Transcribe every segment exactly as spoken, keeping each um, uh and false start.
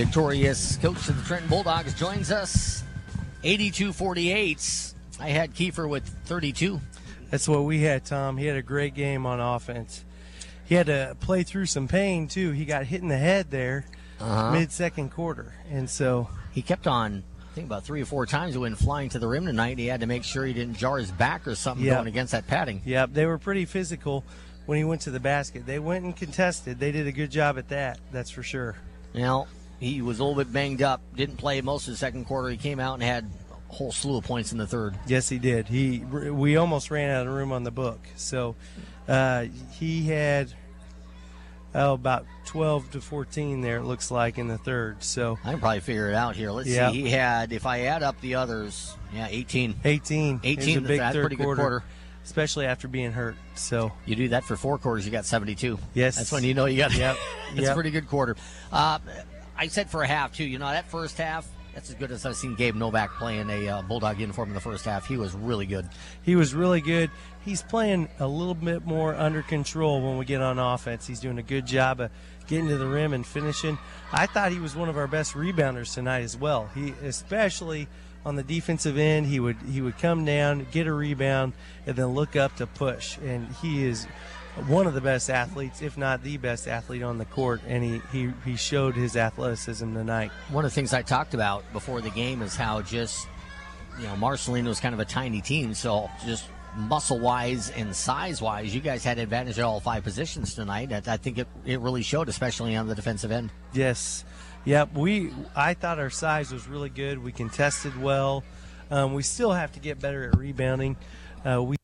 Victorious coach of the Trenton Bulldogs joins us. eighty-two forty-eight. I had Kiefer with thirty-two. That's what we had, Tom. He had a great game on offense. He had to play through some pain, too. He got hit in the head there uh-huh. mid-second quarter. And so he kept on, I think about three or four times he went flying to the rim tonight. He had to make sure he didn't jar his back or something yep. going against that padding. Yep, they were pretty physical when he went to the basket. They went and contested. They did a good job at that, that's for sure. You know, he was a little bit banged up, didn't play most of the second quarter. He came out and had a whole slew of points in the third. Yes, he did. He We almost ran out of room on the book. So uh, he had oh, about twelve to fourteen there, it looks like, in the third. So I can probably figure it out here. Let's yep. see. He had, if I add up the others, yeah, eighteen. eighteen. eighteen. It was a big that's third pretty good quarter, quarter. Especially after being hurt. So you do that for four quarters, you got seventy-two. Yes. That's when you know you got yep. it's yep. a pretty good quarter. Uh, I said for a half, too. You know, that first half, that's as good as I've seen Gabe Novak playing a uh, Bulldog uniform in the first half. He was really good. He was really good. He's playing a little bit more under control when we get on offense. He's doing a good job of getting to the rim and finishing. I thought he was one of our best rebounders tonight as well. He, especially on the defensive end, he would he would come down, get a rebound, and then look up to push. And he is one of the best athletes, if not the best athlete on the court, and he, he, he showed his athleticism tonight. One of the things I talked about before the game is how just, you know, Marceline was kind of a tiny team, so just muscle-wise and size-wise, you guys had advantage at all five positions tonight. I think it, it really showed, especially on the defensive end. Yes. Yep, we. I thought our size was really good. We contested well. Um, we still have to get better at rebounding. Uh, we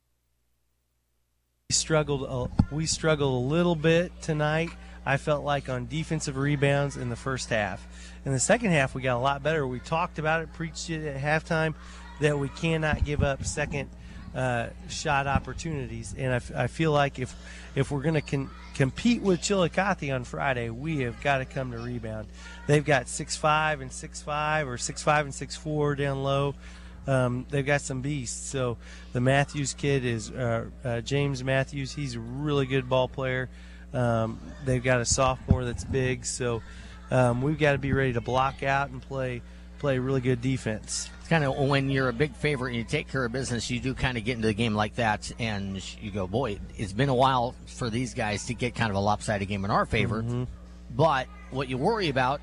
struggled. A, we struggled a little bit tonight. I felt like on defensive rebounds in the first half. In the second half, we got a lot better. We talked about it, preached it at halftime, that we cannot give up second uh, shot opportunities. And I, f- I feel like if if we're going to con- compete with Chillicothe on Friday, we have got to come to rebound. They've got six five and six five or six five and six four down low. Um, they've got some beasts. So the Matthews kid is uh, uh, James Matthews. He's a really good ball player. Um, they've got a sophomore that's big. So um, we've got to be ready to block out and play play really good defense. It's kind of when you're a big favorite and you take care of business, you do kind of get into the game like that, and you go, boy, it's been a while for these guys to get kind of a lopsided game in our favor. Mm-hmm. But what you worry about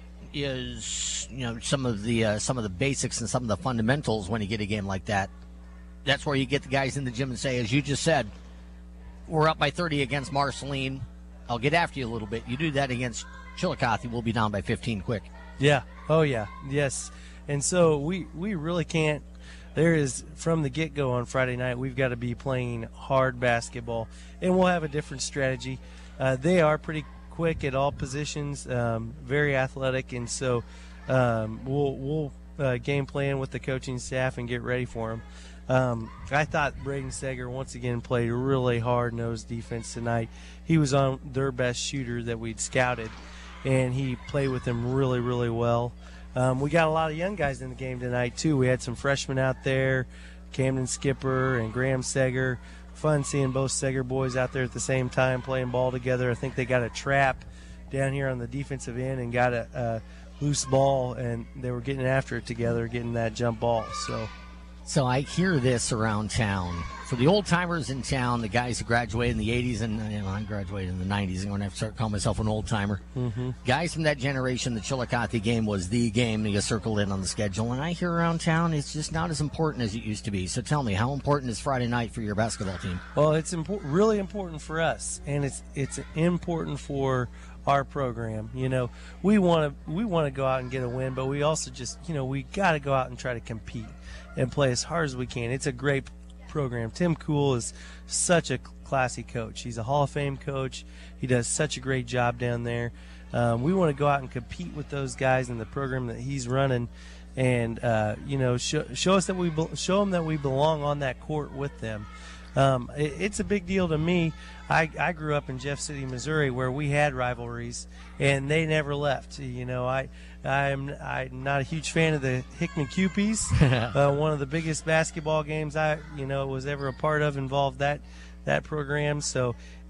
is, you know, some of the uh, some of the basics and some of the fundamentals when you get a game like that. That's where you get the guys in the gym and say, as you just said, we're up by thirty against Marceline. I'll get after you a little bit. You do that against Chillicothe, we'll be down by fifteen quick. Yeah. Oh, yeah. Yes. And so we, we really can't. There is, from the get-go on Friday night, we've got to be playing hard basketball, and we'll have a different strategy. Uh, they are pretty quick at all positions, um, very athletic, and so um, we'll we'll uh, game plan with the coaching staff and get ready for them. Um, I thought Braden Seger once again played really hard-nosed defense tonight. He was on their best shooter that we'd scouted, and he played with them really, really well. Um, we got a lot of young guys in the game tonight, too. We had some freshmen out there, Camden Skipper and Graham Seger. Fun seeing both Seger boys out there at the same time playing ball together. I think they got a trap down here on the defensive end and got a, a loose ball, and they were getting after it together, getting that jump ball. So, so I hear this around town. For the old-timers in town, the guys who graduated in the eighties, and you know, I graduated in the nineties, I'm going to have to start calling myself an old-timer. Mm-hmm. Guys from that generation, the Chillicothe game was the game that you circled in on the schedule, and I hear around town it's just not as important as it used to be. So tell me, how important is Friday night for your basketball team? Well, it's impo- really important for us, and it's it's important for our program. You know, we want to we want to go out and get a win, but we also just, you know, we got to go out and try to compete and play as hard as we can. It's a great program. Tim Kuhl is such a classy coach. He's a Hall of Fame coach. He does such a great job down there. Um, we want to go out and compete with those guys in the program that he's running, and uh, you know, show, show us that we be- show them that we belong on that court with them. Um, it, it's a big deal to me. I, I grew up in Jeff City, Missouri, where we had rivalries, and they never left. You know, I I'm I'm not a huge fan of the Hickman Cupies. uh, one of the biggest basketball games I you know was ever a part of involved that that program. So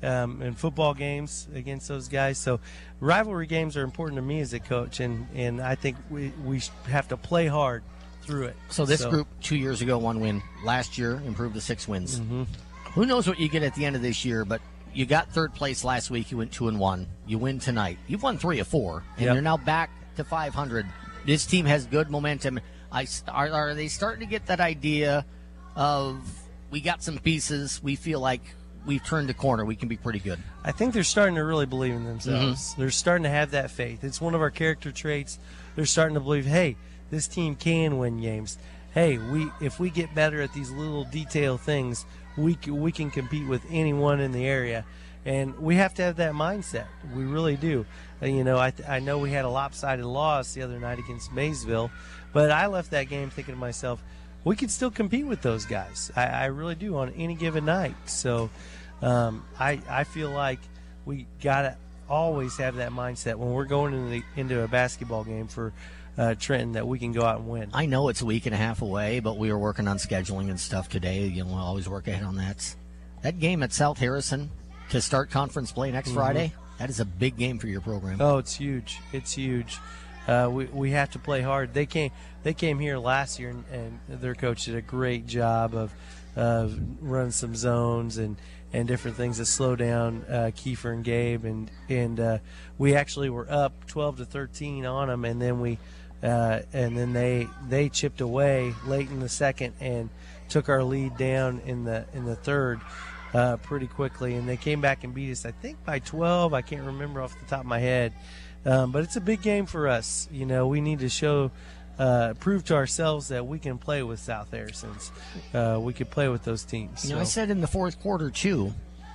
um, in football games against those guys. So rivalry games are important to me as a coach, and, and I think we, we have to play hard through it. So this so. group two years ago, one win. Last year, improved to six wins. Mm-hmm. Who knows what you get at the end of this year, but you got third place last week. You went two and one. You win tonight. You've won three of four, and yep. you're now back to five hundred. This team has good momentum. I are, are they starting to get that idea of we got some pieces? We feel like we've turned the corner. We can be pretty good. I think they're starting to really believe in themselves. Mm-hmm. They're starting to have that faith. It's one of our character traits. They're starting to believe, hey, this team can win games. Hey, we if we get better at these little detail things, we can, we can compete with anyone in the area. And we have to have that mindset. We really do. Uh, you know, I, th- I know we had a lopsided loss the other night against Maysville, but I left that game thinking to myself, we could still compete with those guys. I, I really do on any given night. So um, I, I feel like we got to always have that mindset when we're going into, the, into a basketball game for uh, Trenton that we can go out and win. I know it's a week and a half away, but we were working on scheduling and stuff today. You know, we'll always work ahead on that. That game at South Harrison to start conference play next mm-hmm. Friday, that is a big game for your program. Oh, it's huge. It's huge. Uh, we we have to play hard. They came they came here last year, and, and their coach did a great job of of running some zones and, and different things to slow down uh, Kiefer and Gabe, and and uh, we actually were up twelve to thirteen on them, and then we uh, and then they they chipped away late in the second and took our lead down in the in the third. Uh, pretty quickly, and they came back and beat us, I think, by twelve. I can't remember off the top of my head. Um, but it's a big game for us. You know, we need to show, uh, prove to ourselves that we can play with South Harrison's. Uh, we can play with those teams. You know, so. I said in the fourth quarter, too,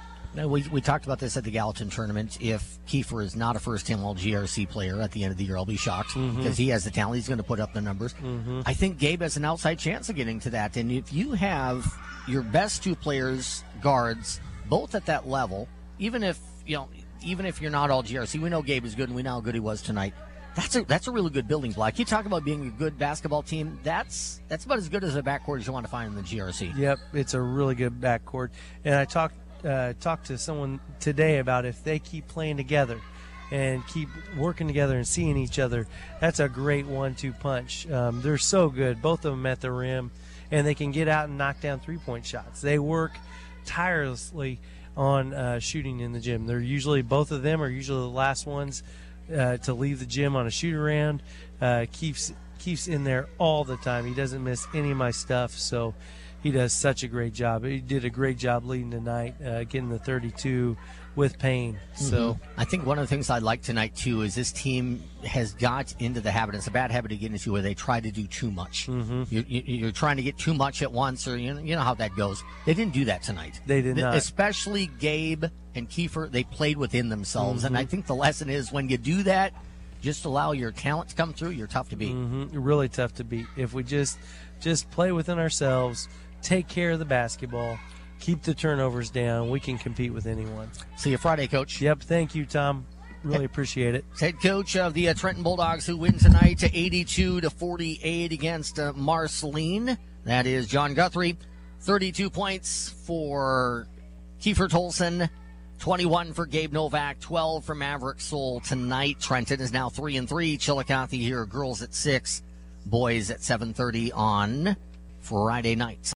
we, we talked about this at the Gallatin tournament. If Kiefer is not a first-team All G R C player at the end of the year, I'll be shocked mm-hmm. because he has the talent. He's going to put up the numbers. Mm-hmm. I think Gabe has an outside chance of getting to that. And if you have your best two players, guards, both at that level, even if, you know, even if you're not All G R C, we know Gabe is good and we know how good he was tonight. That's a that's a really good building block. You talk about being a good basketball team. That's that's about as good as a backcourt as you want to find in the G R C. Yep, it's a really good backcourt. And I talked uh, talked to someone today about if they keep playing together and keep working together and seeing each other, that's a great one two punch. Um, they're so good, both of them at the rim, and they can get out and knock down three-point shots. They work tirelessly on uh, shooting in the gym. They're usually, both of them are usually the last ones uh, to leave the gym on a shoot around. Uh, keeps keeps in there all the time. He doesn't miss any of my stuff, so he does such a great job. He did a great job leading tonight, uh, getting the thirty-two with Payne. So mm-hmm. I think one of the things I like tonight too is this team has got into the habit. It's a bad habit to get into where they try to do too much. Mm-hmm. You, you, you're trying to get too much at once, or you know, you know how that goes. They didn't do that tonight. They did not. Especially Gabe and Kiefer. They played within themselves, mm-hmm. and I think the lesson is when you do that, just allow your talent to come through. You're tough to beat. Mm-hmm. Really tough to beat. If we just just play within ourselves, take care of the basketball, keep the turnovers down, we can compete with anyone. See you Friday, Coach. Yep, thank you, Tom. Really appreciate it. Head coach of the uh, Trenton Bulldogs, who win tonight to eighty-two to forty-eight against uh, Marceline. That is John Guthrie. thirty-two points for Kiefer Tolson, twenty-one for Gabe Novak, twelve for Maverick Soul tonight. Trenton is now three and three. Chillicothe here, girls at six, boys at seven thirty on Friday night.